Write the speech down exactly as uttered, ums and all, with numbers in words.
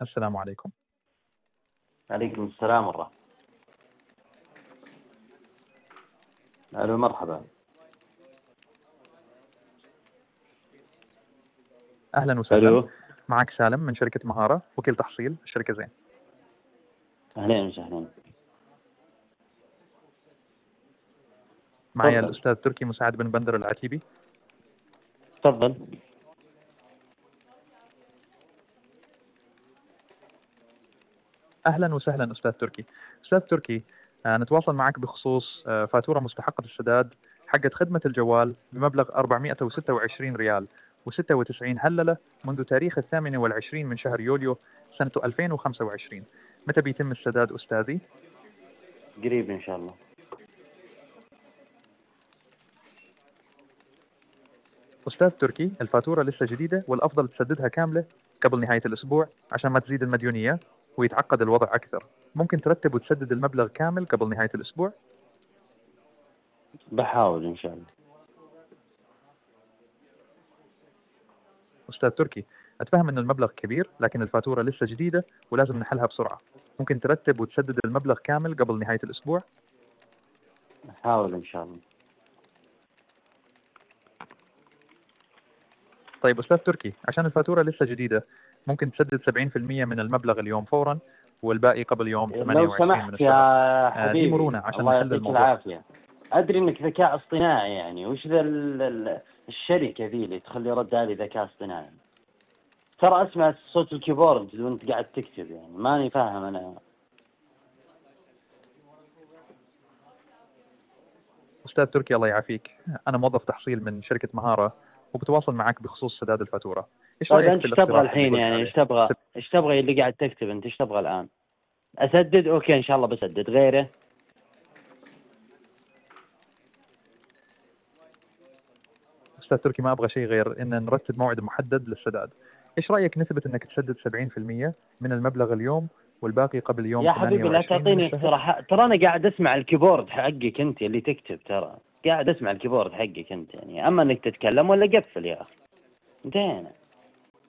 السلام عليكم. عليكم السلام ورحمة. ألو مرحبا. أهلا وسهلا. ألو. معك سالم من شركة مهارة، وكيل تحصيل الشركة زين. أهلين وسهلا. معي تفضل الأستاذ تركي مساعد بن بندر العتيبي. تفضل. أهلا وسهلا أستاذ تركي. أستاذ تركي، آه، نتواصل معك بخصوص آه، فاتورة مستحقة السداد حقت خدمة الجوال بمبلغ أربعمائة وستة وعشرين ريال وستة وتسعين هللة منذ تاريخ الثامن والعشرين من شهر يوليو سنة ألفين وخمسة وعشرين. متى بيتم السداد أستاذي؟ قريب إن شاء الله. أستاذ تركي، الفاتورة لسه جديدة والأفضل تسددها كاملة قبل نهاية الأسبوع عشان ما تزيد المديونية ويتعقد الوضع أكثر. ممكن ترتب وتسدد المبلغ كامل قبل نهاية الأسبوع؟ بحاول إن شاء الله. أستاذ تركي، أتفهم أن المبلغ كبير لكن الفاتورة لسه جديدة ولازم نحلها بسرعة. ممكن ترتب وتسدد المبلغ كامل قبل نهاية الأسبوع؟ بحاول إن شاء الله. طيب أستاذ تركي، عشان الفاتورة لسه جديدة ممكن تسدد سبعين بالمئة من المبلغ اليوم فورا والباقي قبل يوم ثمانية لو وعشرين من سمحت الشهر. يا آه دي حبيبي، مرونة عشان الله نحل يعطيك الموضوع. العافية. أدري إنك ذكاء اصطناعي يعني، وش ذا ال- ال- الشركة ذي اللي تخلي رد علي ذكاء اصطناعي؟ ترى أسمع صوت الكيبورد وأنت قاعد تكتب، يعني ماني فاهم أنا. أستاذ تركي الله يعافيك، أنا موظف تحصيل من شركة مهارة وبتواصل معك بخصوص سداد الفاتورة. إيش طيب رأيك أنت في إيش تبغى الاقتراح اللي الحين قلت يعني؟ إيش عليه؟ تبغى؟ إيش تبغى اللي قاعد تكتب أنت؟ إيش تبغى الآن؟ أسدد؟ أوكي إن شاء الله بسدد. غيره؟ أستاذ تركي، ما أبغى شيء غير إن نرتب موعد محدد للسداد. إيش رأيك نثبت إنك تسدد سبعين بالمئة من المبلغ اليوم والباقي قبل يوم يا ثمانية حبيبي لا وعشرين من تعطيني الشهر؟ اقتراحات، ترى أنا قاعد أسمع الكيبورد حقك أنت اللي تكتب، ترى قاعد أسمع الكيبورد حقك أنت يعني. أما إنك تتكلم ولا قفل يا أخي، انتهينا.